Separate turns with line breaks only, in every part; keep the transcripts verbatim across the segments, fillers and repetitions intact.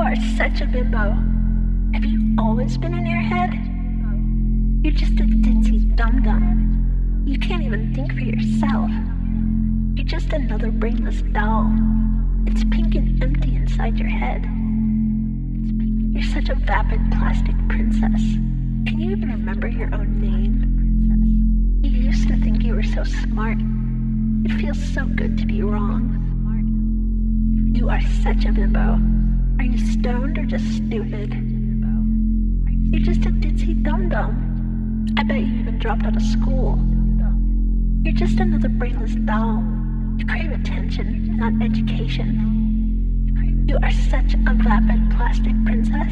are such a bimbo. Have you always been in your head? You're just a ditzy dum-dum. You can't even think for yourself. You're just another brainless doll. It's pink and empty inside your head. You're such a vapid plastic princess. Can you even remember your own name? You used to think you were so smart. It feels so good to be wrong. You are such a bimbo. Are you stoned or just stupid? You're just a ditzy dum-dum. I bet you even dropped out of school. You're just another brainless doll. You crave attention, not education. You are such a vapid plastic princess.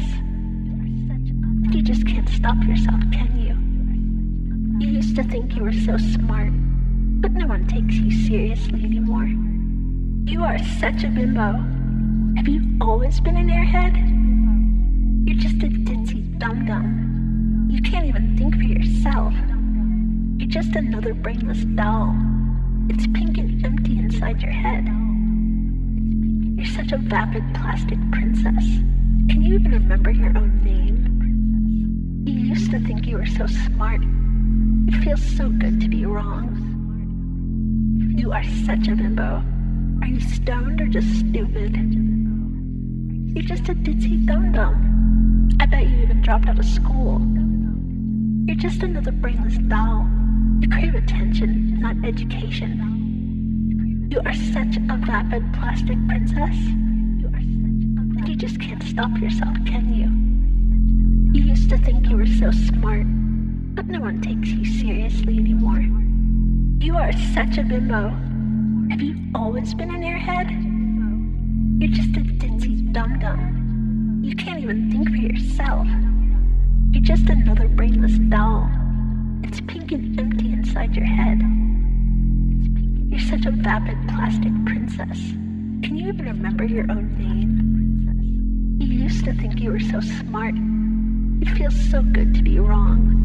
You just can't stop yourself, can you? You used to think you were so smart, but no one takes you seriously anymore. You are such a bimbo. Have you always been in your head? You're just a ditzy dum-dum. You can't even think for yourself. You're just another brainless doll. It's pink and empty inside your head. You're such a vapid plastic princess. Can you even remember your own name? You used to think you were so smart. It feels so good to be wrong. You are such a bimbo. Are you stoned or just stupid? You're just a ditzy dum-dum. I bet you even dropped out of school. You're just another brainless doll. You crave attention, not education. You are such a vapid plastic princess. You just can't stop yourself, can you? You used to think you were so smart, but no one takes you seriously anymore. You are such a bimbo. Have you always been in your head? You're just a ditzy dum-dum. You can't even think for yourself. You're just another brainless doll. It's pink and empty inside your head. You're such a vapid plastic princess. Can you even remember your own name? You used to think you were so smart. It feels so good to be wrong.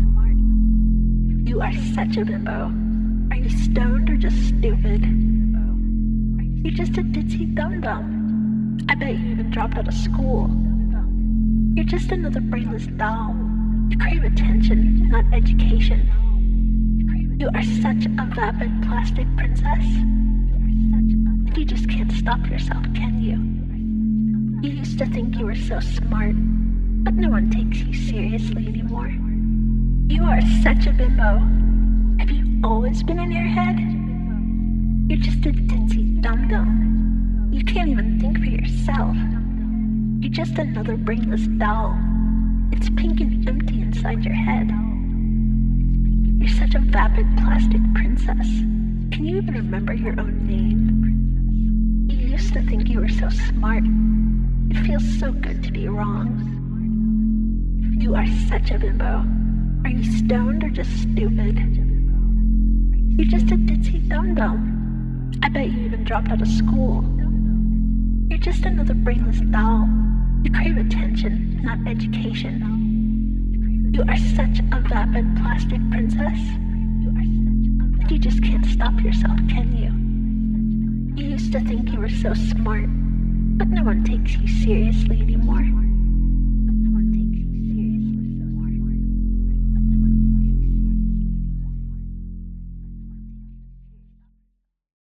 You are such a bimbo. Are you stoned or just stupid? You're just a ditzy dum-dum. I bet you even dropped out of school. You're just another brainless doll. You crave attention, not education. You are such a vapid plastic princess. You just can't stop yourself, can you? You used to think you were so smart, but no one takes you seriously anymore. You are such a bimbo. Have you always been in your head? You're just a ditzy dum-dum. You can't even think for yourself. You're just another brainless doll. It's pink and empty inside your head. You're such a vapid plastic princess. Can you even remember your own name? You used to think you were so smart. It feels so good to be wrong. You are such a bimbo. Are you stoned or just stupid? You're just a ditzy dum-dum. I bet you even dropped out of school. You're just another brainless doll. You crave attention, not education. You are such a vapid plastic princess. You just can't stop yourself, can you? You used to think you were so smart, but no one takes you seriously anymore.